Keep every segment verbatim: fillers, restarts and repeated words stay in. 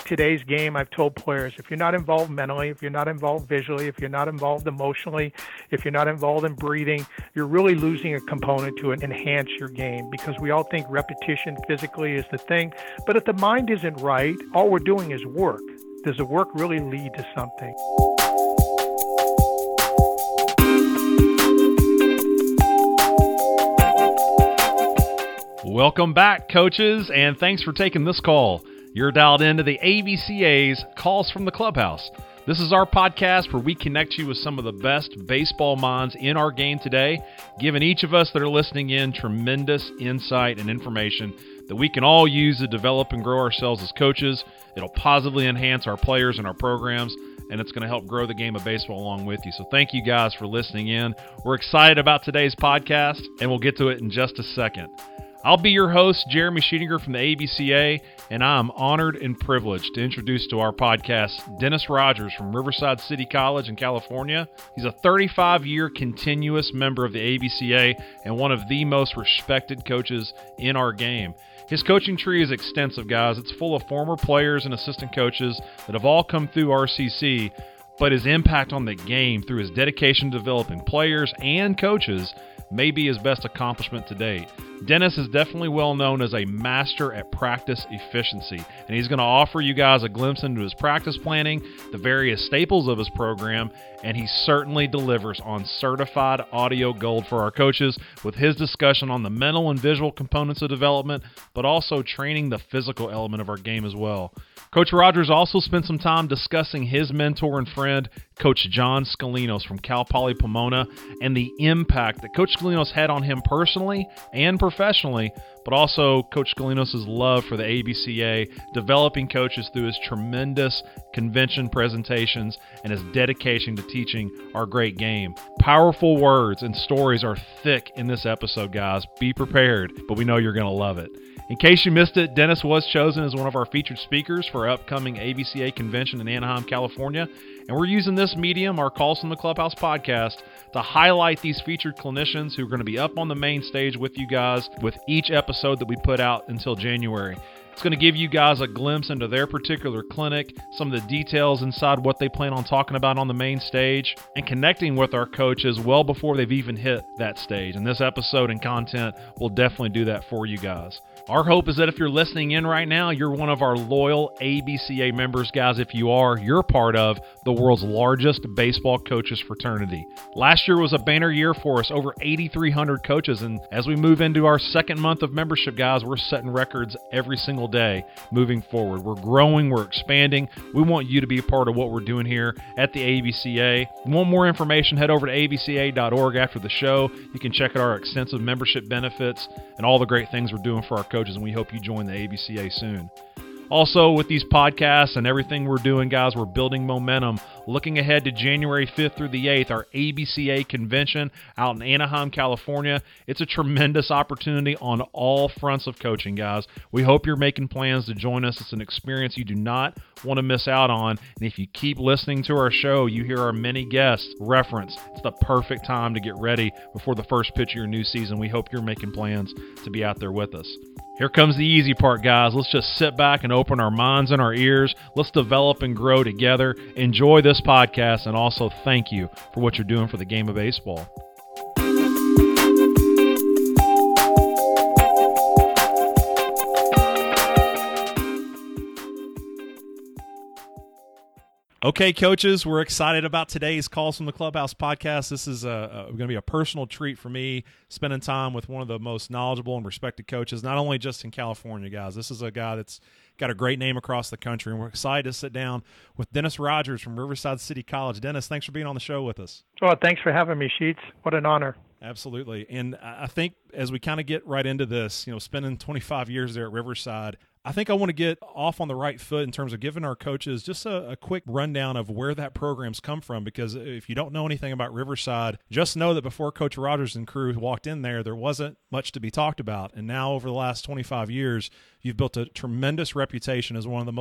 today's game, I've told players, if you're not involved mentally, if you're not involved visually, if you're not involved emotionally, if you're not involved in breathing, you're really losing a component to enhance your game, because we all think repetition physically is the thing. But if the mind isn't right, all we're doing is work. Does the work really lead to something? Welcome back, coaches, and thanks for taking this call. You're dialed into the A B C A's Calls from the Clubhouse. This is our podcast where we connect you with some of the best baseball minds in our game today, giving each of us that are listening in tremendous insight and information that we can all use to develop and grow ourselves as coaches. It'll positively enhance our players and our programs, and it's going to help grow the game of baseball along with you. So thank you guys for listening in. We're excited about today's podcast, and we'll get to it in just a second. I'll be your host, Jeremy Sheetinger from the A B C A, and I'm honored and privileged to introduce to our podcast Dennis Rogers from Riverside City College in California. He's a thirty-five-year continuous member of the A B C A and one of the most respected coaches in our game. His coaching tree is extensive, guys. It's full of former players and assistant coaches that have all come through R C C, but his impact on the game through his dedication to developing players and coaches may be his best accomplishment to date. Dennis is definitely well known as a master at practice efficiency, and he's going to offer you guys a glimpse into his practice planning, the various staples of his program, and he certainly delivers on certified audio gold for our coaches with his discussion on the mental and visual components of development, but also training the physical element of our game as well. Coach Rogers also spent some time discussing his mentor and friend, Coach John Scalinos from Cal Poly Pomona, and the impact that Coach Scalinos had on him personally and professionally, but also Coach Scalinos' love for the A B C A, developing coaches through his tremendous convention presentations and his dedication to teaching our great game. Powerful words and stories are thick in this episode, guys. Be prepared, but we know you're going to love it. In case you missed it, Dennis was chosen as one of our featured speakers for our upcoming A B C A convention in Anaheim, California, and we're using this medium, our Calls from the Clubhouse podcast, to highlight these featured clinicians who are going to be up on the main stage with you guys with each episode that we put out until January. It's going to give you guys a glimpse into their particular clinic, some of the details inside what they plan on talking about on the main stage, and connecting with our coaches well before they've even hit that stage. And this episode and content will definitely do that for you guys. Our hope is that if you're listening in right now, you're one of our loyal A B C A members, guys. If you are, you're part of the world's largest baseball coaches fraternity. Last year was a banner year for us, over eighty-three hundred coaches, and as we move into our second month of membership, guys, we're setting records every single day moving forward. We're growing, we're expanding. We want you to be a part of what we're doing here at the A B C A. If you want more information, head over to A B C A dot org after the show. You can check out our extensive membership benefits and all the great things we're doing for our coaches, and we hope you join the A B C A soon. Also, with these podcasts and everything we're doing, guys, we're building momentum. Looking ahead to January fifth through the eighth, our A B C A convention out in Anaheim, California. It's a tremendous opportunity on all fronts of coaching, guys. We hope you're making plans to join us. It's an experience you do not want to miss out on. And if you keep listening to our show, you hear our many guests reference. It's the perfect time to get ready before the first pitch of your new season. We hope you're making plans to be out there with us. Here comes the easy part, guys. Let's just sit back and open our minds and our ears. Let's develop and grow together. Enjoy this podcast, and also thank you for what you're doing for the game of baseball. Okay, coaches, we're excited about today's Calls from the Clubhouse podcast. This is a, a, going to be a personal treat for me, spending time with one of the most knowledgeable and respected coaches, not only just in California, guys. This is a guy that's got a great name across the country, and we're excited to sit down with Dennis Rogers from Riverside City College. Dennis, thanks for being on the show with us. Well, thanks for having me, Sheets. What an honor. Absolutely. And I think as we kind of get right into this, you know, spending twenty-five years there at Riverside, I think I want to get off on the right foot in terms of giving our coaches just a, a quick rundown of where that program's come from, because if you don't know anything about Riverside, just know that before Coach Rogers and crew walked in there, there wasn't much to be talked about. And now over the last twenty-five years, you've built a tremendous reputation as one of the most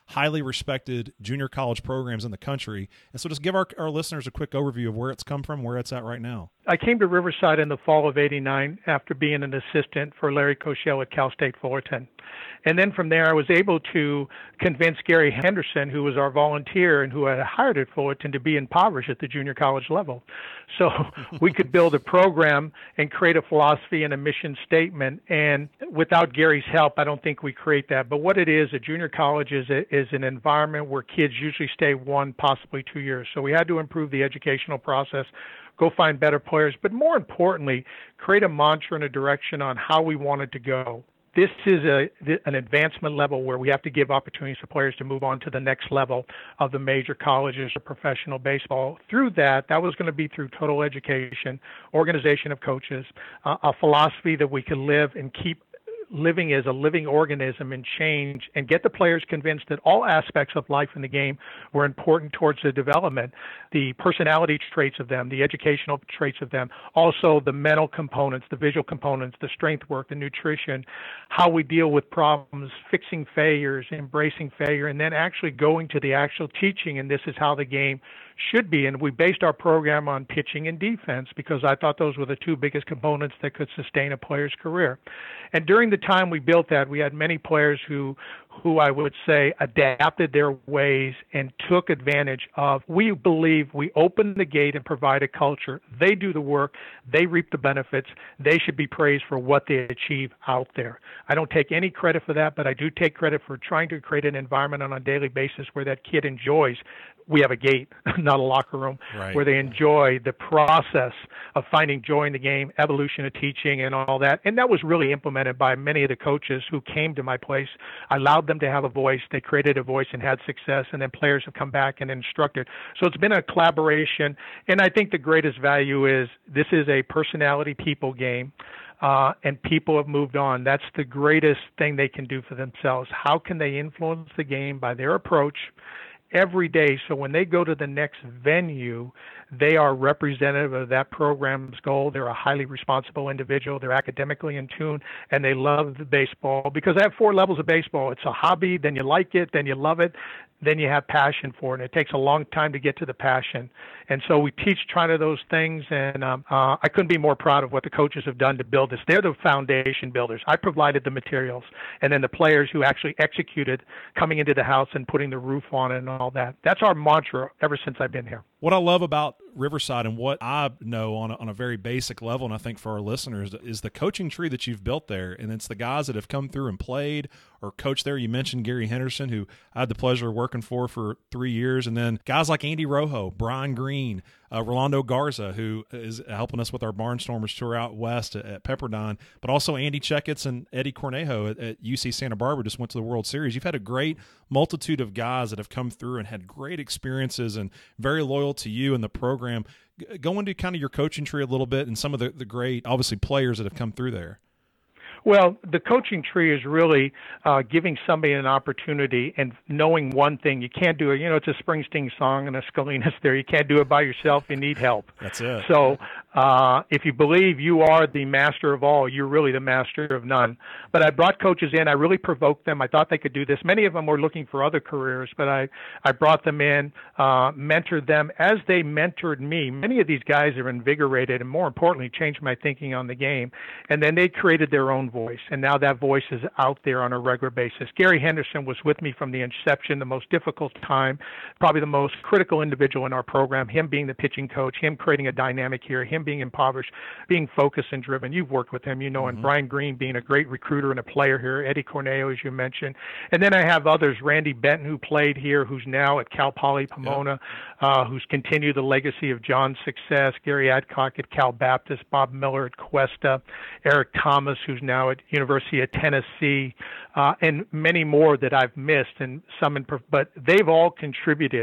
highly respected junior college programs in the country. And so just give our, our listeners a quick overview of where it's come from, where it's at right now. I came to Riverside in the fall of eighty-nine after being an assistant for Larry Koshel at Cal State Fullerton. And then from there, I was able to convince Gary Henderson, who was our volunteer and who I had hired at Fullerton, to be impoverished at the junior college level. So we could build a program and create a philosophy and a mission statement. And without Gary's help, I don't think we create that. But what it is, a junior college is, a, is an environment where kids usually stay one, possibly two years. So we had to improve the educational process, go find better players, but more importantly, create a mantra and a direction on how we wanted to go. This is a, an advancement level where we have to give opportunities for players to move on to the next level of the major colleges or professional baseball. Through that, that was going to be through total education, organization of coaches, uh, a philosophy that we could live and keep living as a living organism and change, and get the players convinced that all aspects of life in the game were important towards the development, the personality traits of them, the educational traits of them, also the mental components, the visual components, the strength work, the nutrition, how we deal with problems, fixing failures, embracing failure, and then actually going to the actual teaching, and this is how the game should be. And we based our program on pitching and defense because I thought those were the two biggest components that could sustain a player's career. And during the time we built that, we had many players who who I would say adapted their ways and took advantage of. We believe we open the gate and provide a culture. They do the work. They reap the benefits. They should be praised for what they achieve out there. I don't take any credit for that, but I do take credit for trying to create an environment on a daily basis where that kid enjoys. We have a gate, not a locker room, right, where they enjoy the process of finding joy in the game, evolution of teaching and all that. And that was really implemented by many of the coaches who came to my place. I allowed them to have a voice. They created a voice and had success, and then players have come back and instructed. So it's been a collaboration, and I think the greatest value is this is a personality people game. Uh, and people have moved on. That's the greatest thing they can do for themselves. How can they influence the game by their approach every day, so when they go to the next venue, they are representative of that program's goal. They're a highly responsible individual. They're academically in tune, and they love the baseball. Because I have four levels of baseball. It's a hobby, then you like it, then you love it, then you have passion for it. And it takes a long time to get to the passion. And so we teach trying to those things, and um, uh, I couldn't be more proud of what the coaches have done to build this. They're the foundation builders. I provided the materials, and then the players who actually executed coming into the house and putting the roof on it and all that. That's our mantra ever since I've been here. What I love about Riverside and what I know on a, on a very basic level, and I think for our listeners, is the coaching tree that you've built there. And it's the guys that have come through and played or coached there. You mentioned Gary Henderson, who I had the pleasure of working for for three years. And then guys like Andy Rojo, Brian Green, uh, Rolando Garza, who is helping us with our Barnstormers tour out west at, at Pepperdine, but also Andy Checketts and Eddie Cornejo at, at U C Santa Barbara just went to the World Series. You've had a great multitude of guys that have come through and had great experiences and very loyal to you and the program. Go into kind of your coaching tree a little bit and some of the, the great, obviously, players that have come through there. Well, the coaching tree is really uh, giving somebody an opportunity and knowing one thing. You can't do it. You know, it's a Springsteen song and a Scalina's there. You can't do it by yourself. You need help. That's it. So uh, if you believe you are the master of all, you're really the master of none. But I brought coaches in. I really provoked them. I thought they could do this. Many of them were looking for other careers, but I, I brought them in, uh, mentored them. As they mentored me, many of these guys are invigorated and, more importantly, changed my thinking on the game. And then they created their own voice, and now that voice is out there on a regular basis. Gary Henderson was with me from the inception, the most difficult time, probably the most critical individual in our program, him being the pitching coach, him creating a dynamic here, him being impoverished, being focused and driven. You've worked with him, you know, mm-hmm. and Brian Green being a great recruiter and a player here, Eddie Cornejo, as you mentioned. And then I have others, Randy Benton, who played here, who's now at Cal Poly Pomona, yep. uh, who's continued the legacy of John's success, Gary Adcock at Cal Baptist, Bob Miller at Cuesta, Eric Thomas, who's now at University of Tennessee, uh, and many more that I've missed, and some in, but they've all contributed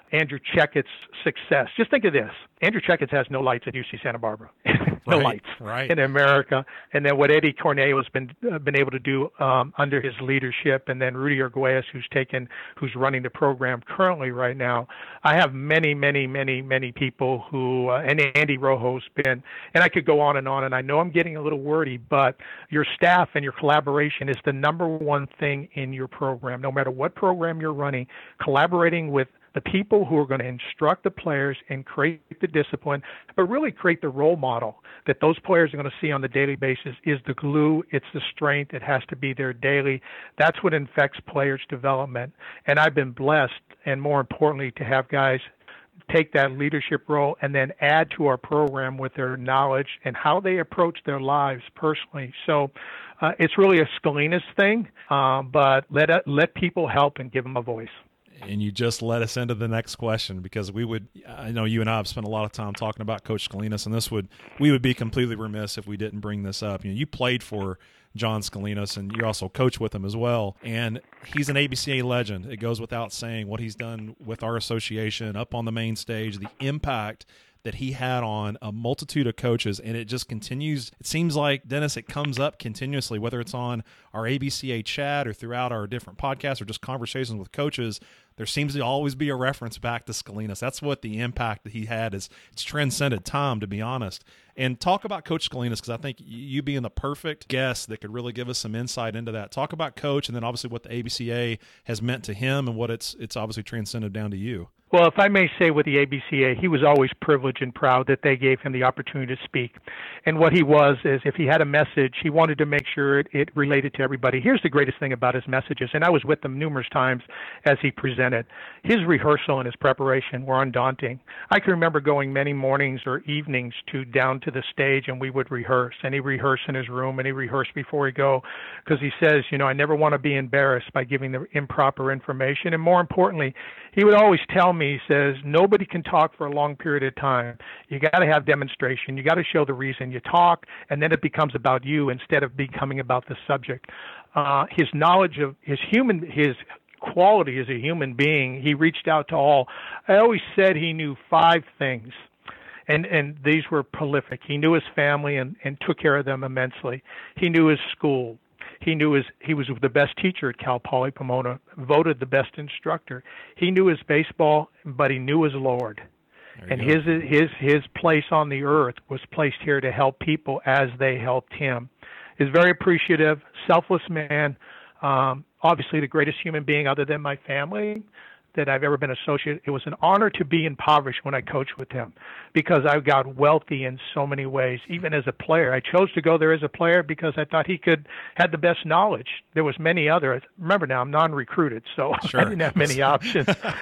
Andrew Checkett's success. Just think of this. Andrew Checkett has no lights at U C Santa Barbara. no right, lights right. in America. And then what Eddie Corneo has been uh, been able to do um, under his leadership, and then Rudy Arguelles, who's taken, who's running the program currently right now. I have many, many, many, many people who, uh, and Andy Rojo's been, and I could go on and on, and I know I'm getting a little wordy, but your staff and your collaboration is the number one thing in your program. No matter what program you're running, collaborating with the people who are going to instruct the players and create the discipline, but really create the role model that those players are going to see on the daily basis is the glue. It's the strength. It has to be there daily. That's what infects players' development. And I've been blessed, and more importantly, to have guys take that leadership role and then add to our program with their knowledge and how they approach their lives personally. So uh, it's really a Scalinas thing, uh, but let uh, let people help and give them a voice. And you just led us into the next question, because we would, I know you and I have spent a lot of time talking about Coach Scalinas, and this would, we would be completely remiss if we didn't bring this up. You know, you played for John Scalinas, and you also coach with him as well. And he's an A B C A legend. It goes without saying what he's done with our association up on the main stage, the impact that he had on a multitude of coaches, and it just continues. It seems like, Dennis, it comes up continuously, whether it's on our A B C A chat or throughout our different podcasts or just conversations with coaches. There seems to always be a reference back to Scalinas. That's what the impact that he had is. It's transcended time, to be honest. And talk about Coach Scalinas, because I think you being the perfect guest that could really give us some insight into that. Talk about Coach, and then obviously what the A B C A has meant to him and what it's it's obviously transcended down to you. Well, if I may say with the A B C A, he was always privileged and proud that they gave him the opportunity to speak. And what he was is, if he had a message, he wanted to make sure it, it related to everybody. Here's the greatest thing about his messages, and I was with him numerous times as he presented. His rehearsal and his preparation were undaunting. I can remember going many mornings or evenings to down to the stage, and we would rehearse. And he rehearsed in his room, and he rehearsed before he go, because he says, you know, I never want to be embarrassed by giving the improper information. And more importantly, he would always tell me, he says, nobody can talk for a long period of time. You got to have demonstration. You got to show the reason. You talk, and then it becomes about you instead of becoming about the subject. Uh, his knowledge of his human, his quality as a human being, he reached out to all. I always said he knew five things, and, and these were prolific. He knew his family and, and took care of them immensely. He knew his school. He knew his, he was the best teacher at Cal Poly Pomona, voted the best instructor. He knew his baseball, but he knew his Lord. And his, his, his place on the earth was placed here to help people as they helped him. He's very appreciative, selfless man, um, obviously the greatest human being other than my family that I've ever been associated. It was an honor to be impoverished when I coached with him, because I got wealthy in so many ways, even as a player. I chose to go there as a player because I thought he could had the best knowledge. There was many others. Remember now, I'm non-recruited, so sure. I didn't have many options.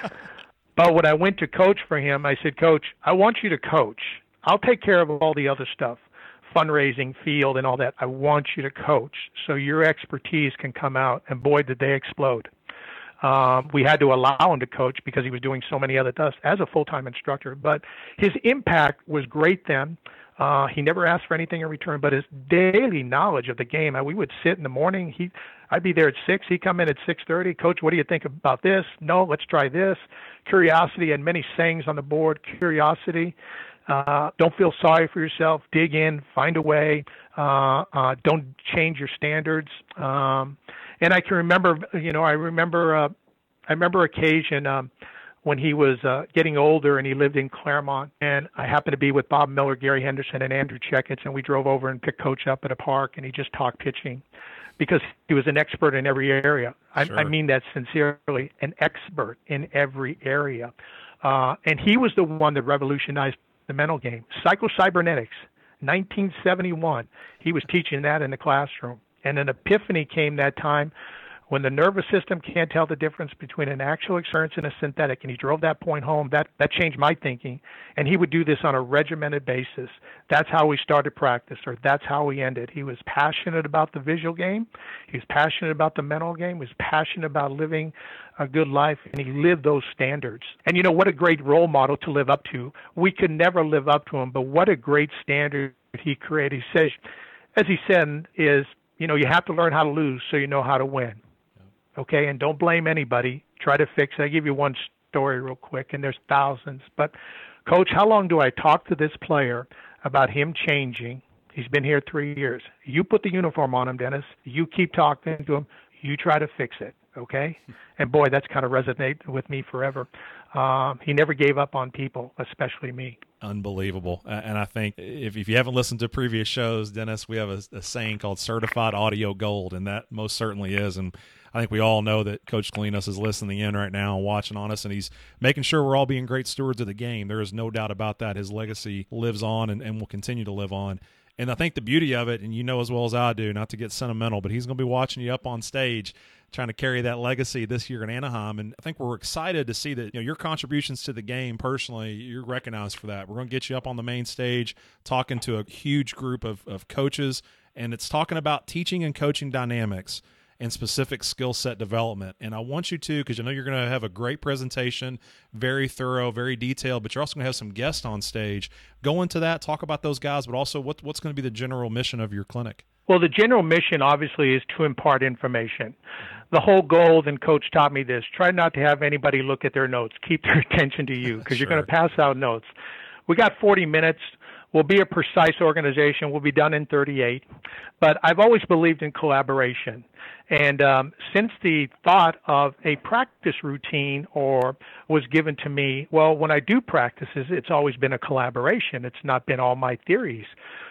But when I went to coach for him, I said, Coach, I want you to coach. I'll take care of all the other stuff, fundraising, field, and all that. I want you to coach so your expertise can come out. And boy, did they explode. Um, we had to allow him to coach because he was doing so many other stuff as a full-time instructor. But his impact was great then. Uh, he never asked for anything in return, but his daily knowledge of the game. We would sit in the morning. He, I'd be there at six. He'd come in at six thirty. Coach, what do you think about this? No, let's try this. Curiosity, and many sayings on the board. Curiosity. Uh, don't feel sorry for yourself. Dig in. Find a way. Uh, uh, don't change your standards. Um, and I can remember, you know, I remember, uh, I remember occasion. Um, when he was uh, getting older and he lived in Claremont, and I happened to be with Bob Miller, Gary Henderson, and Andrew Checkett, and we drove over and picked Coach up at a park, and he just talked pitching because he was an expert in every area. I, Sure. I mean that sincerely, an expert in every area. Uh, and he was the one that revolutionized the mental game. Psycho-cybernetics, nineteen seventy-one. He was teaching that in the classroom. And an epiphany came that time when the nervous system can't tell the difference between an actual experience and a synthetic. And he drove that point home. That that changed my thinking. And he would do this on a regimented basis. That's how we started practice, or that's how we ended. He was passionate about the visual game. He was passionate about the mental game. He was passionate about living a good life, and he lived those standards. And you know, what a great role model to live up to. We could never live up to him, but what a great standard he created. He says, as he said, is, you know, you have to learn how to lose so you know how to win. Okay, and don't blame anybody. Try to fix it. I give you one story real quick, and there's thousands. But, Coach, how long do I talk to this player about him changing? He's been here three years. You put the uniform on him, Dennis. You keep talking to him. You try to fix it, okay? And, boy, that's kind of resonated with me forever. Um, he never gave up on people, especially me. Unbelievable. And I think if, if you haven't listened to previous shows, Dennis, we have a, a saying called certified audio gold, and that most certainly is. And I think we all know that Coach Galinos is listening in right now and watching on us, and he's making sure we're all being great stewards of the game. There is no doubt about that. His legacy lives on and, and will continue to live on. And I think the beauty of it, and you know as well as I do, not to get sentimental, but he's going to be watching you up on stage trying to carry that legacy this year in Anaheim. And I think we're excited to see that, you know, your contributions to the game personally, you're recognized for that. We're going to get you up on the main stage talking to a huge group of, of coaches, and it's talking about teaching and coaching dynamics and specific skill set development. And I want you to, because I know you're going to have a great presentation, very thorough, very detailed, but you're also going to have some guests on stage. Go into that, talk about those guys, but also what, what's going to be the general mission of your clinic. Well, the general mission, obviously, is to impart information. The whole goal, and Coach taught me this, try not to have anybody look at their notes. Keep their attention to you, because Sure. you're going to pass out notes. We got forty minutes. We'll be a precise organization. We'll be done in thirty-eight. But I've always believed in collaboration. And um, since the thought of a practice routine or was given to me, well, when I do practices, it's always been a collaboration. It's not been all my theories.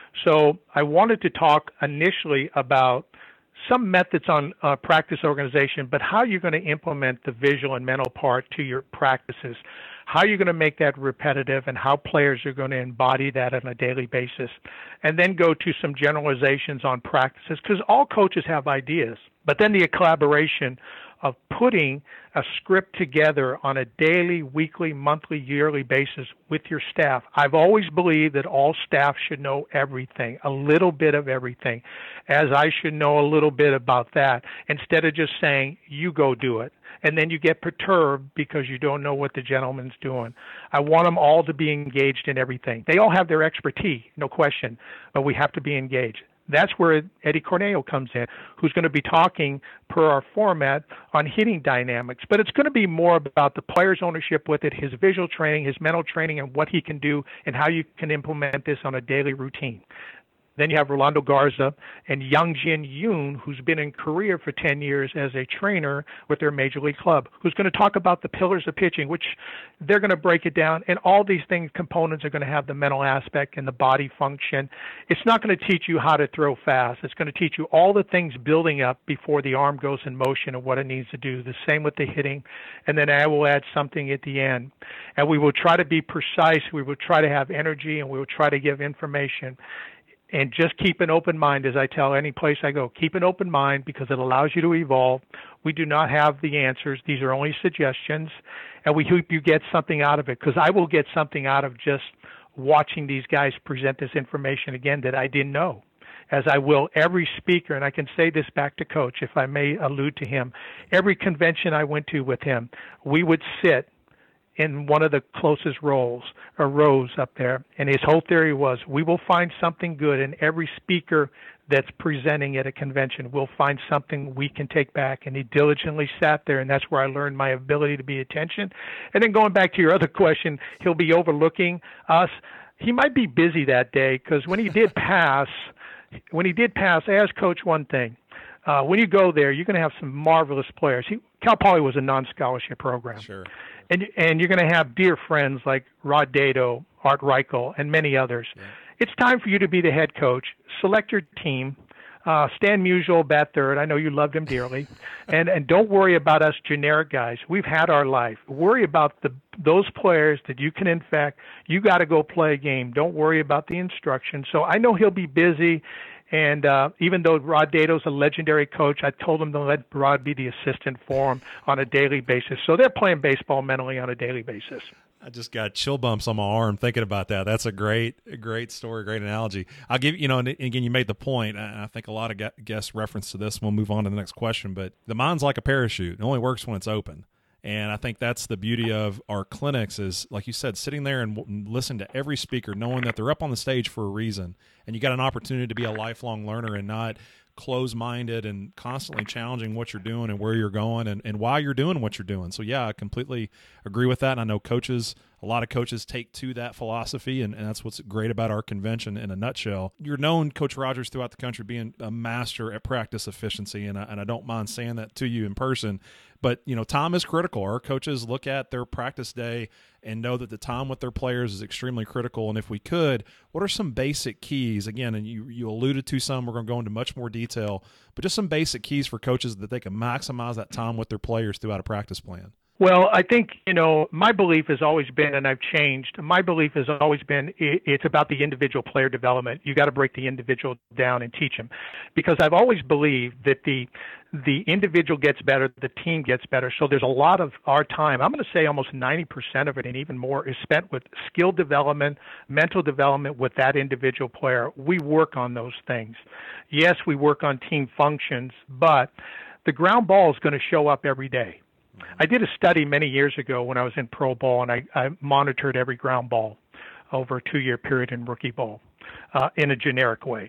So I wanted to talk initially about some methods on uh, practice organization, but how you're going to implement the visual and mental part to your practices, how you're going to make that repetitive, and how players are going to embody that on a daily basis. And then go to some generalizations on practices, because all coaches have ideas. But then the collaboration of putting a script together on a daily, weekly, monthly, yearly basis with your staff. I've always believed that all staff should know everything, a little bit of everything, as I should know a little bit about that, instead of just saying, you go do it. And then you get perturbed because you don't know what the gentleman's doing. I want them all to be engaged in everything. They all have their expertise, no question, but we have to be engaged. That's where Eddie Corneo comes in, who's going to be talking per our format on hitting dynamics. But it's going to be more about the player's ownership with it, his visual training, his mental training, and what he can do and how you can implement this on a daily routine. Then you have Rolando Garza and Young Jin Yoon, who's been in Korea for ten years as a trainer with their major league club, who's going to talk about the pillars of pitching, which they're going to break it down. And all these things, components are going to have the mental aspect and the body function. It's not going to teach you how to throw fast. It's going to teach you all the things building up before the arm goes in motion and what it needs to do. The same with the hitting. And then I will add something at the end. And we will try to be precise. We will try to have energy, and we will try to give information. And just keep an open mind, as I tell any place I go. Keep an open mind, because it allows you to evolve. We do not have the answers. These are only suggestions. And we hope you get something out of it, because I will get something out of just watching these guys present this information again that I didn't know, as I will every speaker. And I can say this back to Coach, if I may allude to him. Every convention I went to with him, we would sit in one of the closest rows or rows up there. And his whole theory was, we will find something good in every speaker that's presenting at a convention. We'll find something we can take back. And he diligently sat there, and that's where I learned my ability to be attention. And then going back to your other question, he'll be overlooking us. He might be busy that day, because when he did pass, when he did pass, I asked Coach one thing. Uh, when you go there, you're going to have some marvelous players. He, Cal Poly was a non-scholarship program. Sure. And and you're going to have dear friends like Rod Dato, Art Reichel, and many others. Yeah. It's time for you to be the head coach. Select your team. Uh, Stan Musial, bat third. I know you loved him dearly. and and don't worry about us generic guys. We've had our life. Worry about the those players that you can infect. You got to go play a game. Don't worry about the instruction. So I know he'll be busy. And uh, even though Rod Dato's a legendary coach, I told him to let Rod be the assistant for him on a daily basis. So they're playing baseball mentally on a daily basis. I just got chill bumps on my arm thinking about that. That's a great, a great story, great analogy. I'll give you know, and again, you made the point, and I think a lot of guests reference to this. We'll move on to the next question, but the mind's like a parachute. It only works when it's open. And I think that's the beauty of our clinics is, like you said, sitting there and listen to every speaker, knowing that they're up on the stage for a reason. And you got an opportunity to be a lifelong learner and not close-minded and constantly challenging what you're doing and where you're going and, and why you're doing what you're doing. So, yeah, I completely agree with that. And I know coaches, a lot of coaches take to that philosophy, and, and that's what's great about our convention in a nutshell. You're known, Coach Rogers, throughout the country being a master at practice efficiency, and I, and I don't mind saying that to you in person. But, you know, time is critical. Our coaches look at their practice day and know that the time with their players is extremely critical. And if we could, what are some basic keys? Again, and you, you alluded to some, we're going to go into much more detail, but just some basic keys for coaches that they can maximize that time with their players throughout a practice plan. Well, I think, you know, my belief has always been, and I've changed, my belief has always been it's about the individual player development. You got to break the individual down and teach them, because I've always believed that the the individual gets better, the team gets better. So there's a lot of our time, I'm going to say almost ninety percent of it and even more, is spent with skill development, mental development with that individual player. We work on those things. Yes, we work on team functions, but the ground ball is going to show up every day. I did a study many years ago when I was in pro ball, and I, I monitored every ground ball over a two-year period in rookie ball uh, in a generic way.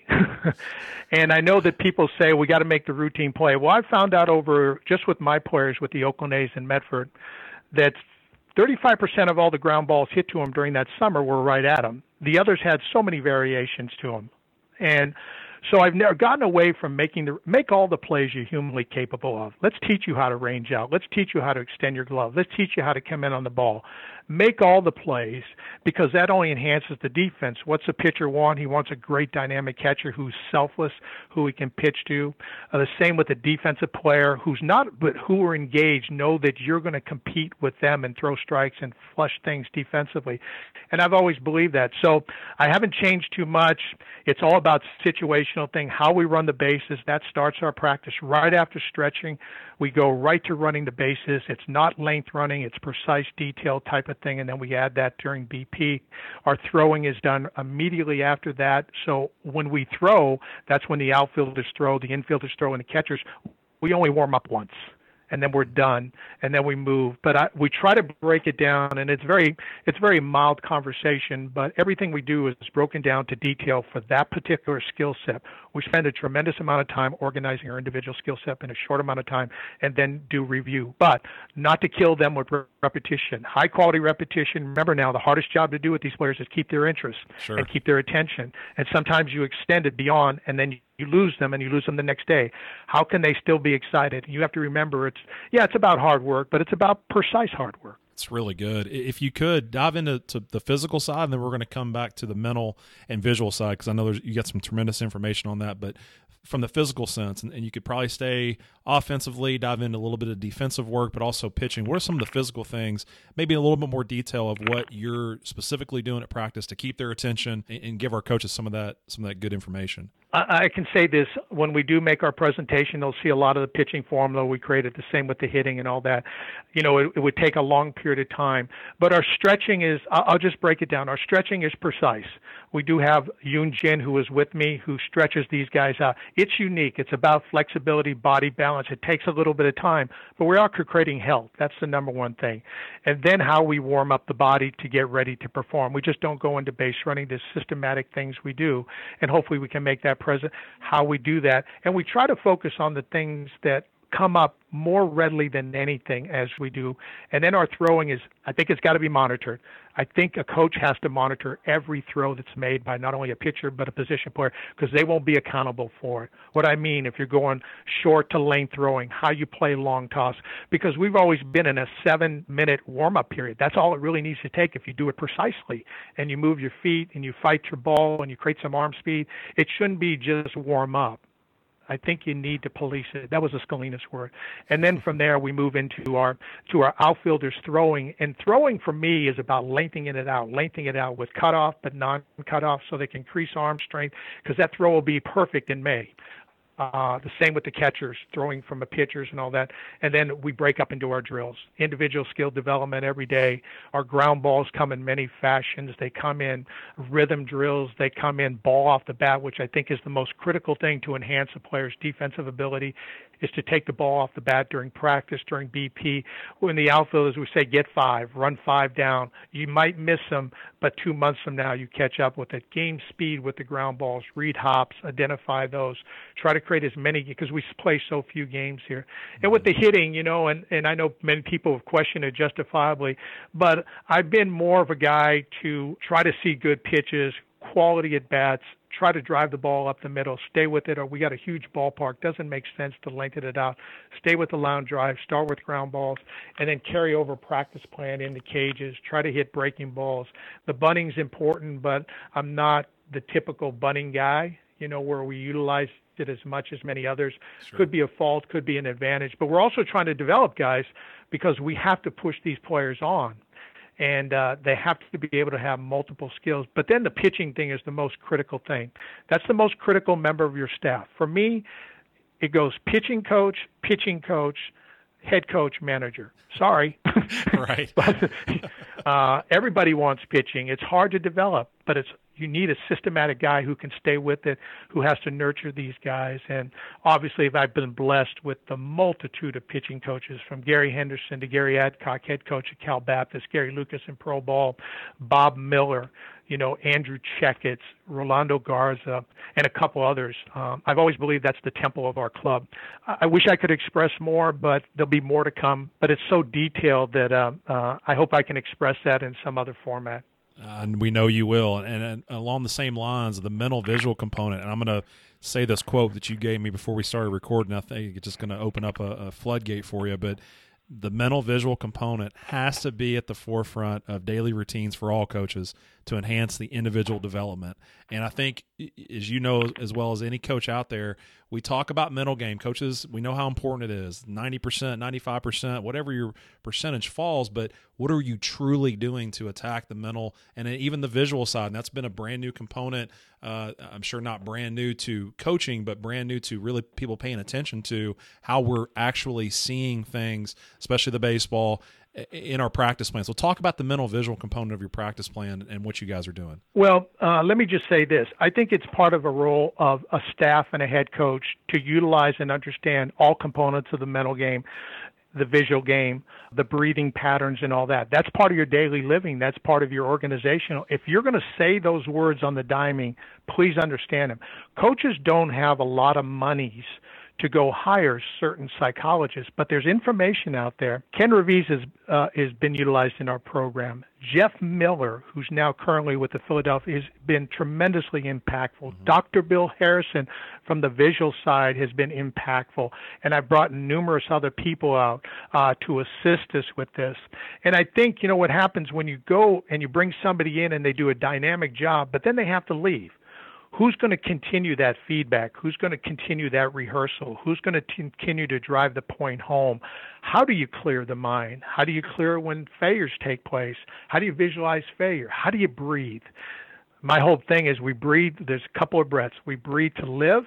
And I know that people say we got to make the routine play. Well, I found out over just with my players with the Oakland A's in Medford that thirty-five percent of all the ground balls hit to them during that summer were right at them. The others had so many variations to them. And so I've never gotten away from making the make all the plays you're humanly capable of. Let's teach you how to range out. Let's teach you how to extend your glove. Let's teach you how to come in on the ball. Make all the plays, because that only enhances the defense. What's a pitcher want? He wants a great dynamic catcher who's selfless, who he can pitch to. Uh, the same with a defensive player who's not, but who are engaged, know that you're going to compete with them and throw strikes and flush things defensively. And I've always believed that. So I haven't changed too much. It's all about situational thing, how we run the bases. That starts our practice right after stretching. We go right to running the bases. It's not length running. It's precise detail type of thing, and then we add that during B P. Our throwing is done immediately after that. So when we throw, that's when the outfielders throw, the infielders throw, and the catchers. We only warm up once, and then we're done, and then we move. But I, we try to break it down, and it's very it's very mild conversation, but everything we do is broken down to detail for that particular skill set. We spend a tremendous amount of time organizing our individual skill set in a short amount of time, and then do review. But not to kill them with repetition. High-quality repetition. Remember now, the hardest job to do with these players is keep their interest Sure. and keep their attention. And sometimes you extend it beyond, and then you You lose them, and you lose them the next day. How can they still be excited? You have to remember, it's yeah, it's about hard work, but it's about precise hard work. It's really good. If you could dive into to the physical side, and then we're going to come back to the mental and visual side, because I know there's, you got some tremendous information on that. But from the physical sense, and, and you could probably stay offensively, dive into a little bit of defensive work, but also pitching. What are some of the physical things, maybe a little bit more detail of what you're specifically doing at practice to keep their attention and, and give our coaches some of that some of that good information? I, I can say this, when we do make our presentation, they'll see a lot of the pitching formula we created, the same with the hitting and all that. You know, it, it would take a long period of time. But our stretching is, I'll, I'll just break it down. Our stretching is precise. We do have Yoon Jin, who is with me, who stretches these guys out. It's unique. It's about flexibility, body balance. It takes a little bit of time, but we are creating health. That's the number one thing. And then how we warm up the body to get ready to perform. We just don't go into base running. There's systematic things we do, and hopefully we can make that present, how we do that. And we try to focus on the things that come up more readily than anything as we do. And then our throwing is, I think it's got to be monitored. I think a coach has to monitor every throw that's made by not only a pitcher but a position player, because they won't be accountable for it. What I mean, if you're going short to lane throwing, how you play long toss, because we've always been in a seven-minute warm-up period. That's all it really needs to take if you do it precisely and you move your feet and you fight your ball and you create some arm speed. It shouldn't be just warm up. I think you need to police it. That was a Scalinas word. And then from there, we move into our to our outfielders throwing. And throwing for me is about lengthening it out, lengthening it out with cutoff but non-cutoff, so they can increase arm strength, because that throw will be perfect in May. Uh, the same with the catchers, throwing from the pitchers and all that. And then we break up into our drills. Individual skill development every day. Our ground balls come in many fashions. They come in rhythm drills. They come in ball off the bat, which I think is the most critical thing to enhance a player's defensive ability, is to take the ball off the bat during practice, during B P. When the outfielders, we say get five, run five down. You might miss them, but two months from now you catch up with it. Game speed with the ground balls, read hops, identify those, try to create as many because we play so few games here. And with the hitting, you know, and, and I know many people have questioned it justifiably, but I've been more of a guy to try to see good pitches, quality at bats, try to drive the ball up the middle, stay with it, or we got a huge ballpark. Doesn't make sense to lengthen it out. Stay with the line drive, start with ground balls, and then carry over practice plan into cages. Try to hit breaking balls. The bunting's important, but I'm not the typical bunting guy, you know, where we utilize it as much as many others. Sure. Could be a fault, could be an advantage. But we're also trying to develop guys because we have to push these players on. And uh, they have to be able to have multiple skills. But then the pitching thing is the most critical thing. That's the most critical member of your staff. For me, it goes pitching coach, pitching coach, head coach, manager. Sorry. Right. But uh, everybody wants pitching. It's hard to develop, but it's you need a systematic guy who can stay with it, who has to nurture these guys. And obviously, I've been blessed with the multitude of pitching coaches, from Gary Henderson to Gary Adcock, head coach at Cal Baptist, Gary Lucas in pro ball, Bob Miller, you know, Andrew Checketts, Rolando Garza, and a couple others. Um, I've always believed that's the temple of our club. I, I wish I could express more, but there'll be more to come. But it's so detailed that uh, uh, I hope I can express that in some other format. Uh, and we know you will. And, and along the same lines, the mental visual component, and I'm going to say this quote that you gave me before we started recording. I think it's just going to open up a, a floodgate for you, but the mental visual component has to be at the forefront of daily routines for all coaches to enhance the individual development. And I think, as you know as well as any coach out there, we talk about mental game. Coaches, we know how important it is, ninety percent, ninety-five percent, whatever your percentage falls, but what are you truly doing to attack the mental and even the visual side? And that's been a brand new component. Uh, I'm sure not brand new to coaching, but brand new to really people paying attention to how we're actually seeing things, especially the baseball, in our practice plan. So talk about the mental visual component of your practice plan and what you guys are doing. Well, uh, let me just say this. I think it's part of a role of a staff and a head coach to utilize and understand all components of the mental game, the visual game, the breathing patterns and all that. That's part of your daily living. That's part of your organizational. If you're going to say those words on the diming, please understand them. Coaches don't have a lot of monies to go hire certain psychologists, but there's information out there. Ken Reeves has uh, has been utilized in our program. Jeff Miller, who's now currently with the Philadelphia, has been tremendously impactful. Mm-hmm. Doctor Bill Harrison from the visual side has been impactful, and I've brought numerous other people out uh, to assist us with this. And I think, you know, what happens when you go and you bring somebody in and they do a dynamic job, but then they have to leave. Who's going to continue that feedback? Who's going to continue that rehearsal? Who's going to continue to drive the point home? How do you clear the mind? How do you clear when failures take place? How do you visualize failure? How do you breathe? My whole thing is we breathe. There's a couple of breaths. We breathe to live,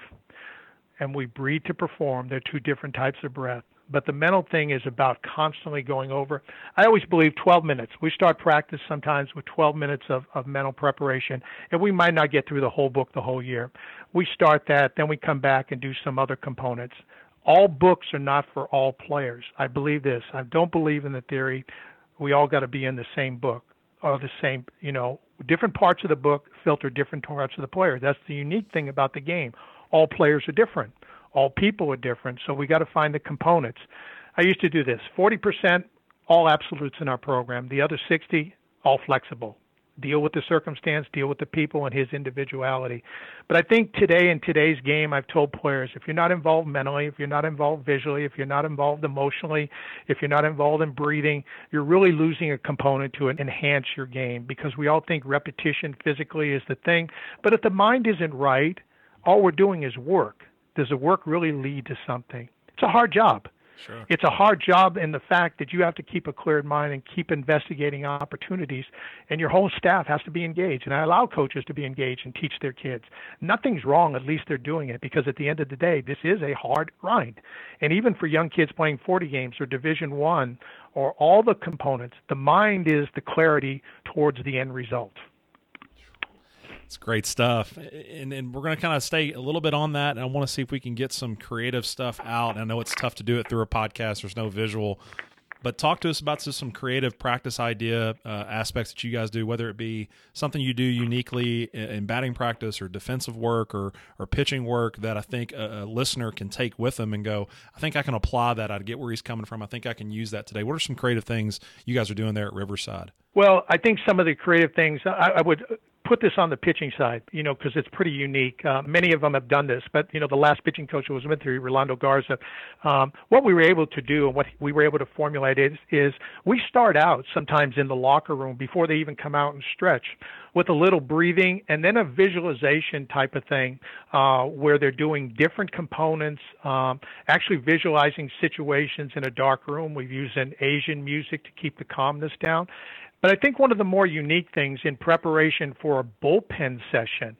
and we breathe to perform. They're two different types of breath. But the mental thing is about constantly going over. I always believe twelve minutes. We start practice sometimes with twelve minutes of, of mental preparation, and we might not get through the whole book the whole year. We start that, then we come back and do some other components. All books are not for all players. I believe this. I don't believe in the theory we all got to be in the same book or the same, you know, different parts of the book filter different parts of the player. That's the unique thing about the game. All players are different. All people are different, so we got to find the components. I used to do this, forty percent all absolutes in our program, the other sixty all flexible. Deal with the circumstance, deal with the people and his individuality. But I think today in today's game, I've told players, if you're not involved mentally, if you're not involved visually, if you're not involved emotionally, if you're not involved in breathing, you're really losing a component to enhance your game, because we all think repetition physically is the thing. But if the mind isn't right, all we're doing is work. Does the work really lead to something? It's a hard job. Sure. It's a hard job in the fact that you have to keep a clear mind and keep investigating opportunities, and your whole staff has to be engaged. And I allow coaches to be engaged and teach their kids. Nothing's wrong, at least they're doing it, because at the end of the day, this is a hard grind. And even for young kids playing forty games or Division One or all the components, the mind is the clarity towards the end result. It's great stuff. And, and we're going to kind of stay a little bit on that. And I want to see if we can get some creative stuff out. I know it's tough to do it through a podcast. There's no visual But talk to us about just some creative practice idea uh, aspects that you guys do, whether it be something you do uniquely in, in batting practice or defensive work or or pitching work that I think a, a listener can take with them and go, I think I can apply that. I get where he's coming from. I think I can use that today. What are some creative things you guys are doing there at Riverside? Well, I think some of the creative things, I, I would put this on the pitching side, you know, because it's pretty unique. Uh, many of them have done this, but, you know, the last pitching coach who was with me, Rolando Garza, um, what we were able to do and what we were able to formulate is, is we start out sometimes in the locker room before they even come out and stretch with a little breathing and then a visualization type of thing uh, where they're doing different components, um, actually visualizing situations in a dark room. We've used an Asian music to keep the calmness down. But I think one of the more unique things in preparation for a bullpen session,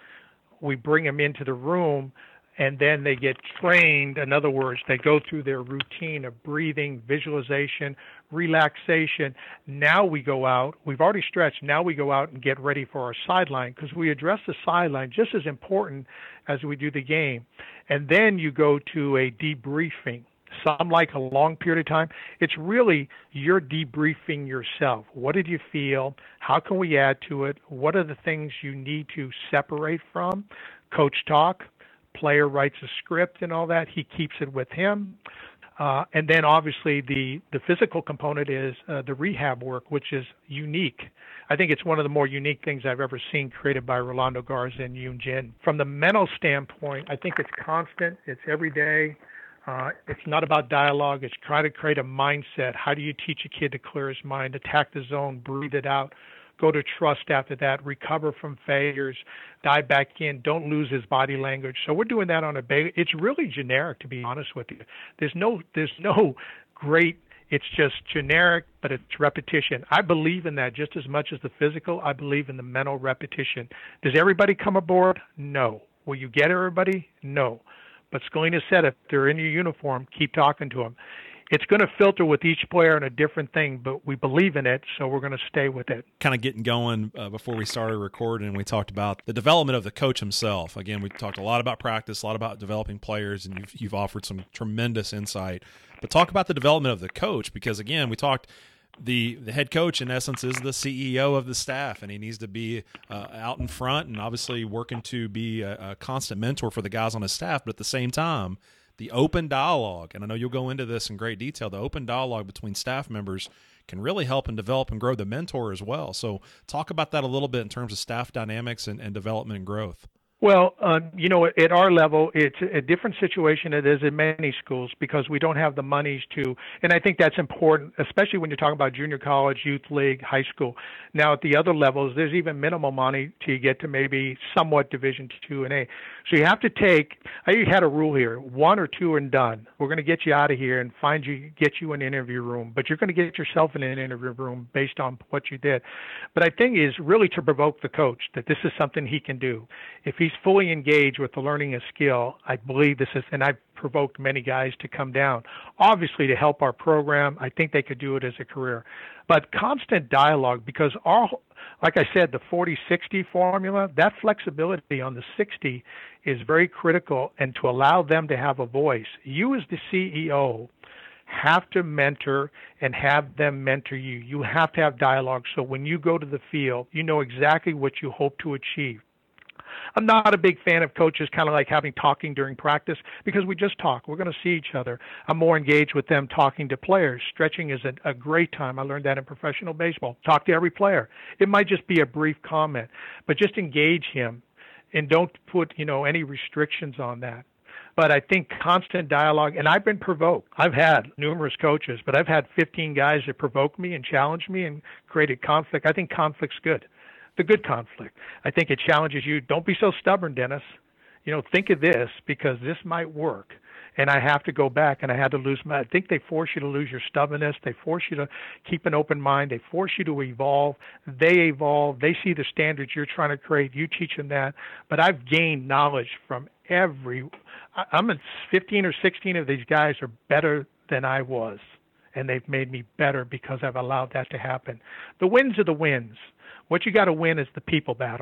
we bring them into the room and then they get trained. In other words, they go through their routine of breathing, visualization, relaxation. Now we go out. We've already stretched. Now we go out and get ready for our sideline because we address the sideline just as important as we do the game. And then you go to a debriefing. Some like a long period of time. It's really you're debriefing yourself. What did you feel? How can we add to it? What are the things you need to separate from? Coach talk, player writes a script and all that. He keeps it with him. Uh, and then obviously the, the physical component is uh, the rehab work, which is unique. I think it's one of the more unique things I've ever seen created by Rolando Garza and Yoon Jin. From the mental standpoint, I think it's constant. It's every day. Uh, it's not about dialogue. It's try to create a mindset. How do you teach a kid to clear his mind, attack the zone, breathe it out, go to trust after that, recover from failures, dive back in, don't lose his body language. So we're doing that on a base. It's really generic, to be honest with you. There's no, there's no great, it's just generic, but it's repetition. I believe in that just as much as the physical. I believe in the mental repetition. Does everybody come aboard? No. Will you get everybody? No. But Scalina said if they're in your uniform, keep talking to them. It's going to filter with each player in a different thing, but we believe in it, so we're going to stay with it. Kind of getting going uh, before we started recording, we talked about the development of the coach himself. Again, we talked a lot about practice, a lot about developing players, and you've, you've offered some tremendous insight. But talk about the development of the coach because, again, we talked – The the head coach, in essence, is the C E O of the staff, and he needs to be uh, out in front and obviously working to be a, a constant mentor for the guys on his staff. But at the same time, the open dialogue, and I know you'll go into this in great detail, the open dialogue between staff members can really help and develop and grow the mentor as well. So talk about that a little bit in terms of staff dynamics and, and development and growth. Well, uh, you know, at our level, it's a different situation than it is in many schools because we don't have the monies to, and I think that's important, especially when you're talking about junior college, youth league, high school. Now, at the other levels, there's even minimal money to get to maybe somewhat Division two and A. So you have to take, I had a rule here, one or two and done. We're going to get you out of here and find you, get you an interview room, but you're going to get yourself in an interview room based on what you did. But I think is really to provoke the coach that this is something he can do. If he's fully engaged with the learning a skill, I believe this is, and I've provoked many guys to come down, obviously to help our program. I think they could do it as a career. But constant dialogue, because our, like I said, the forty sixty formula, that flexibility on the sixty is very critical, and to allow them to have a voice. You as the C E O have to mentor and have them mentor you. You have to have dialogue so when you go to the field, you know exactly what you hope to achieve. I'm not a big fan of coaches kind of like having talking during practice because we just talk. We're going to see each other. I'm more engaged with them talking to players. Stretching is a, a great time. I learned that in professional baseball. Talk to every player. It might just be a brief comment, but just engage him and don't put, you know, any restrictions on that. But I think constant dialogue, and I've been provoked. I've had numerous coaches, but I've had fifteen guys that provoke me and challenge me and created conflict. I think conflict's good. The good conflict. I think it challenges you. Don't be so stubborn, Dennis. You know, think of this because this might work. And I have to go back and I had to lose my, I think they force you to lose your stubbornness. They force you to keep an open mind. They force you to evolve. They evolve. They see the standards you're trying to create. You teach them that. But I've gained knowledge from every, I'm at fifteen or sixteen of these guys are better than I was. And they've made me better because I've allowed that to happen. The wins are the wins. What you got to win is the people battle.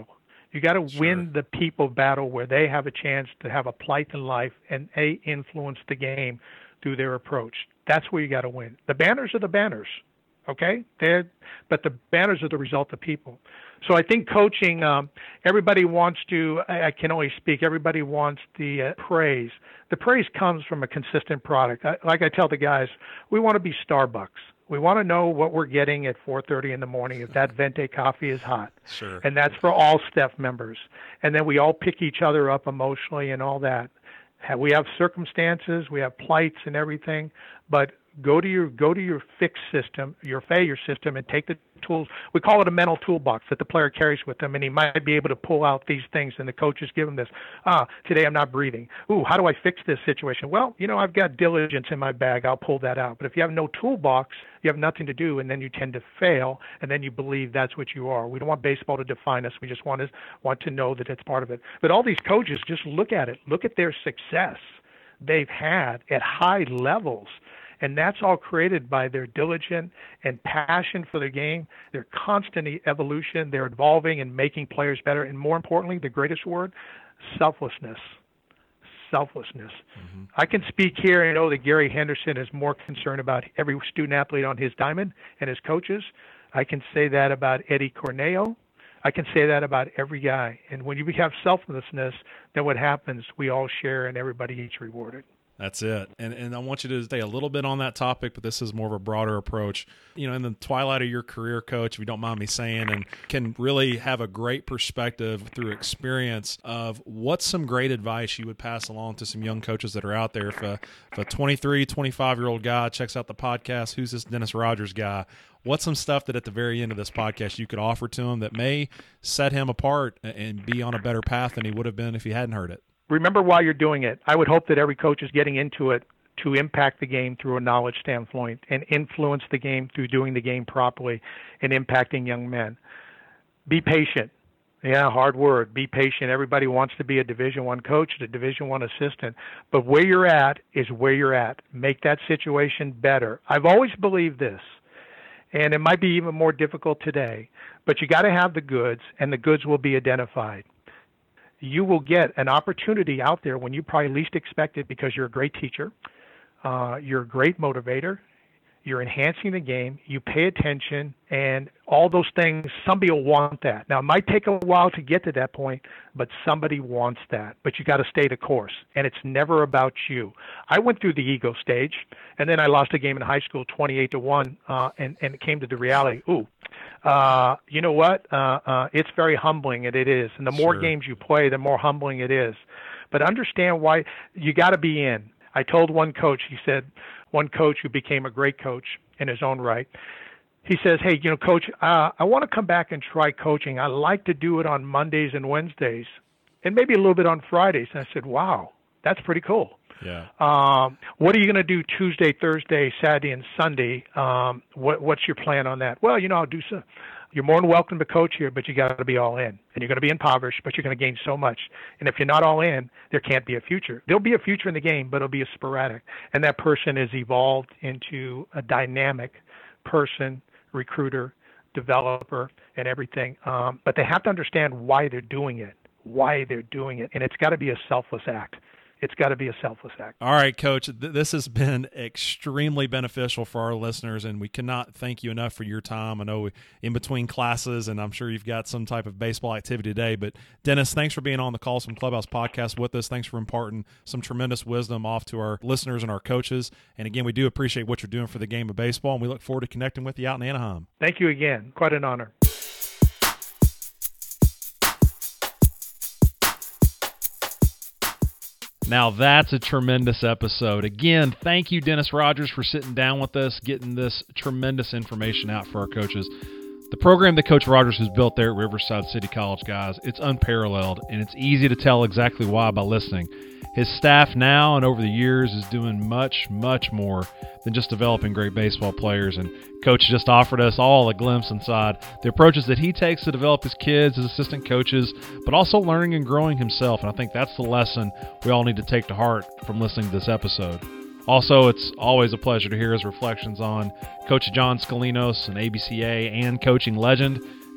You got to Sure. win the people battle where they have a chance to have a plight in life and they influence the game through their approach. That's where you got to win. The banners are the banners, okay? They're, but the banners are the result of people. So I think coaching, um, everybody wants to, I, I can only speak, everybody wants the uh, praise. The praise comes from a consistent product. I, like I tell the guys, we want to be Starbucks. We want to know what we're getting at four thirty in the morning if that Venti coffee is hot. Sure. And that's for all staff members. And then we all pick each other up emotionally and all that. We have circumstances, we have plights and everything, but go to your go to your fixed system, your failure system, and take the tools. We call it a mental toolbox that the player carries with them, and he might be able to pull out these things, and the coaches give him this. Ah, today I'm not breathing. Ooh, how do I fix this situation? Well, you know, I've got diligence in my bag. I'll pull that out. But if you have no toolbox, you have nothing to do, and then you tend to fail, and then you believe that's what you are. We don't want baseball to define us. We just want to, want to know that it's part of it. But all these coaches, just look at it. Look at their success they've had at high levels. And that's all created by their diligence and passion for the game, their constant evolution, their evolving and making players better. And more importantly, the greatest word, selflessness. Selflessness. Mm-hmm. I can speak here and know that Gary Henderson is more concerned about every student athlete on his diamond and his coaches. I can say that about Eddie Corneo. I can say that about every guy. And when you have selflessness, then what happens? We all share and everybody eats rewarded. That's it. And and I want you to stay a little bit on that topic, but this is more of a broader approach. You know, in the twilight of your career, Coach, if you don't mind me saying, and can really have a great perspective through experience of what's some great advice you would pass along to some young coaches that are out there. If a, if a twenty-three, twenty-five-year-old guy checks out the podcast, who's this Dennis Rogers guy? What's some stuff that at the very end of this podcast you could offer to him that may set him apart and be on a better path than he would have been if he hadn't heard it? Remember why you're doing it. I would hope that every coach is getting into it to impact the game through a knowledge standpoint and influence the game through doing the game properly and impacting young men. Be patient. Yeah, hard word. Be patient. Everybody wants to be a Division One coach, a Division One assistant. But where you're at is where you're at. Make that situation better. I've always believed this, and it might be even more difficult today, but you got to have the goods, and the goods will be identified. You will get an opportunity out there when you probably least expect it because you're a great teacher, uh, you're a great motivator, you're enhancing the game, you pay attention, and all those things, somebody will want that. Now, it might take a while to get to that point, but somebody wants that. But you got to stay the course, and it's never about you. I went through the ego stage, and then I lost a game in high school twenty-eight to one, uh, and, and it came to the reality, ooh, uh, you know what? Uh, uh, it's very humbling, and it is. And the more Sure. games you play, the more humbling it is. But understand why you got to be in. I told one coach, he said, one coach who became a great coach in his own right, he says, hey, you know, Coach, uh, I want to come back and try coaching. I like to do it on Mondays and Wednesdays and maybe a little bit on Fridays. And I said, wow, that's pretty cool. Yeah. Um, what are you going to do Tuesday, Thursday, Saturday, and Sunday? Um, what, what's your plan on that? Well, you know, I'll do some. You're more than welcome to coach here, but you got to be all in. And you're going to be impoverished, but you're going to gain so much. And if you're not all in, there can't be a future. There'll be a future in the game, but it'll be a sporadic. And that person is evolved into a dynamic person, recruiter, developer, and everything. Um, but they have to understand why they're doing it, why they're doing it. And it's got to be a selfless act. It's got to be a selfless act. All right, Coach, th- this has been extremely beneficial for our listeners, and we cannot thank you enough for your time. I know in between classes, and I'm sure you've got some type of baseball activity today, but Dennis, thanks for being on the Calls from Clubhouse podcast with us. Thanks for imparting some tremendous wisdom off to our listeners and our coaches. And again, we do appreciate what you're doing for the game of baseball, and we look forward to connecting with you out in Anaheim. Thank you again. Quite an honor. Now that's a tremendous episode. Again, thank you, Dennis Rogers, for sitting down with us, getting this tremendous information out for our coaches. The program that Coach Rogers has built there at Riverside City College, guys, it's unparalleled, and it's easy to tell exactly why by listening. His staff now and over the years is doing much, much more than just developing great baseball players, and Coach just offered us all a glimpse inside the approaches that he takes to develop his kids as assistant coaches, but also learning and growing himself, and I think that's the lesson we all need to take to heart from listening to this episode. Also, it's always a pleasure to hear his reflections on Coach John Scalinos, an A B C A and coaching legend,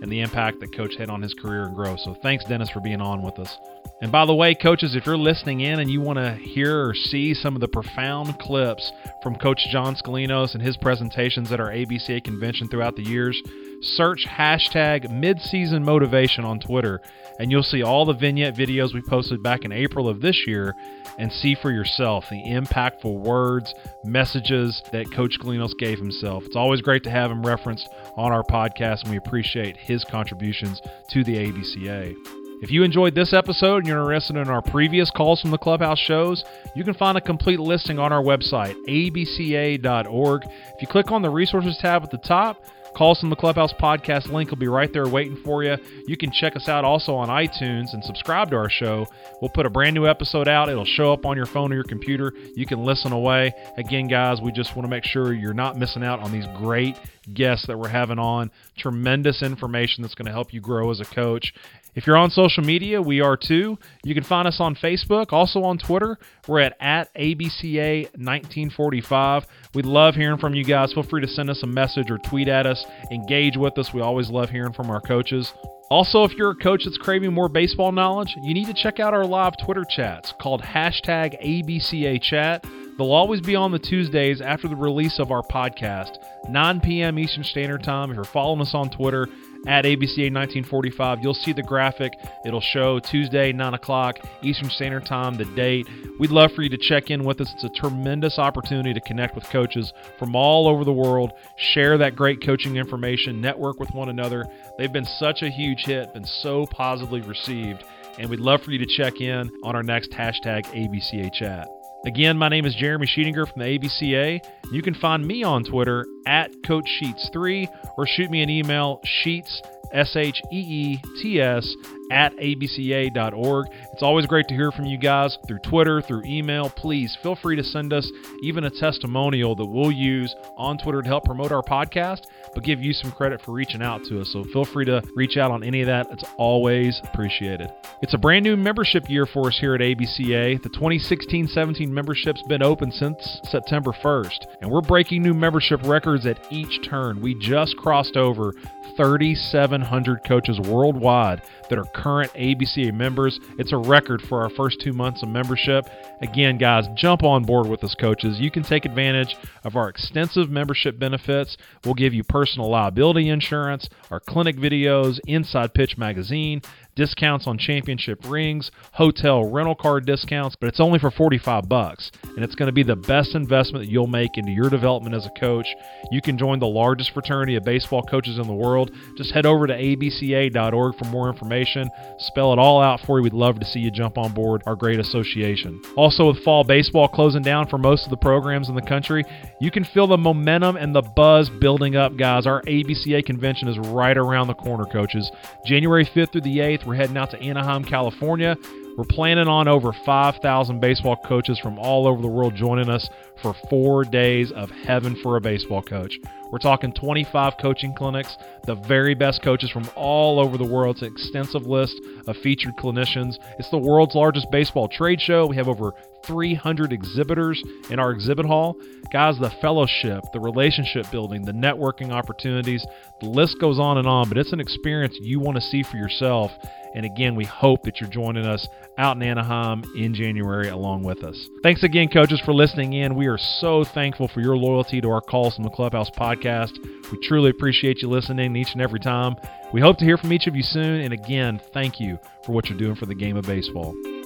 and the impact that Coach had on his career and growth. So thanks, Dennis, for being on with us. And by the way, coaches, if you're listening in and you want to hear or see some of the profound clips from Coach John Scalinos and his presentations at our A B C A convention throughout the years, search hashtag midseason motivation on Twitter, and you'll see all the vignette videos we posted back in April of this year and see for yourself the impactful words, messages that Coach Scalinos gave himself. It's always great to have him referenced on our podcast, and we appreciate his contributions to the A B C A. If you enjoyed this episode and you're interested in our previous Calls from the Clubhouse shows, you can find a complete listing on our website, A B C A dot org. If you click on the Resources tab at the top, Calls from the Clubhouse podcast link will be right there waiting for you. You can check us out also on iTunes and subscribe to our show. We'll put a brand new episode out. It'll show up on your phone or your computer. You can listen away. Again, guys, we just want to make sure you're not missing out on these great guests that we're having on. Tremendous information that's going to help you grow as a coach. If you're on social media, we are too. You can find us on Facebook, also on Twitter. We're at, at A B C A nineteen forty-five. We love hearing from you guys. Feel free to send us a message or tweet at us. Engage with us. We always love hearing from our coaches. Also, if you're a coach that's craving more baseball knowledge, you need to check out our live Twitter chats called hashtag A B C A Chat. They'll always be on the Tuesdays after the release of our podcast, nine p.m. Eastern Standard Time. If you're following us on Twitter, at A B C A nineteen forty-five, you'll see the graphic. It'll show Tuesday, nine o'clock Eastern Standard Time, the date. We'd love for you to check in with us. It's a tremendous opportunity to connect with coaches from all over the world, share that great coaching information, network with one another. They've been such a huge hit, been so positively received, and we'd love for you to check in on our next hashtag A B C A Chat. Again, my name is Jeremy Sheetinger from the A B C A. You can find me on Twitter at Coach Sheets three or shoot me an email, Sheets, S H E E T S, at A B C A dot org. It's always great to hear from you guys through Twitter, through email. Please feel free to send us even a testimonial that we'll use on Twitter to help promote our podcast, but give you some credit for reaching out to us. So feel free to reach out on any of that. It's always appreciated. It's a brand new membership year for us here at A B C A. The twenty sixteen seventeen membership's been open since September first, and we're breaking new membership records at each turn. We just crossed over thirty-seven hundred coaches worldwide that are current A B C A members. It's a record for our first two months of membership. Again, guys, jump on board with us, coaches. You can take advantage of our extensive membership benefits. We'll give you personal liability insurance, our clinic videos, Inside Pitch magazine, discounts on championship rings, hotel rental car discounts, but it's only for forty-five bucks, and it's going to be the best investment that you'll make into your development as a coach. You can join the largest fraternity of baseball coaches in the world. Just head over to A B C A dot org for more information. Spell it all out for you. We'd love to see you jump on board our great association. Also, with fall baseball closing down for most of the programs in the country, you can feel the momentum and the buzz building up, guys. Our A B C A convention is right around the corner, coaches. January fifth through the eighth, we're heading out to Anaheim, California. We're planning on over five thousand baseball coaches from all over the world joining us for four days of heaven for a baseball coach. We're talking twenty-five coaching clinics, the very best coaches from all over the world. It's an extensive list of featured clinicians. It's the world's largest baseball trade show. We have over three hundred exhibitors in our exhibit hall. Guys, the fellowship, the relationship building, the networking opportunities, the list goes on and on, but it's an experience you want to see for yourself. And again, we hope that you're joining us out in Anaheim in January along with us. Thanks again, coaches, for listening in. We are so thankful for your loyalty to our Calls from the Clubhouse podcast. We truly appreciate you listening each and every time. We hope to hear from each of you soon. And again, thank you for what you're doing for the game of baseball.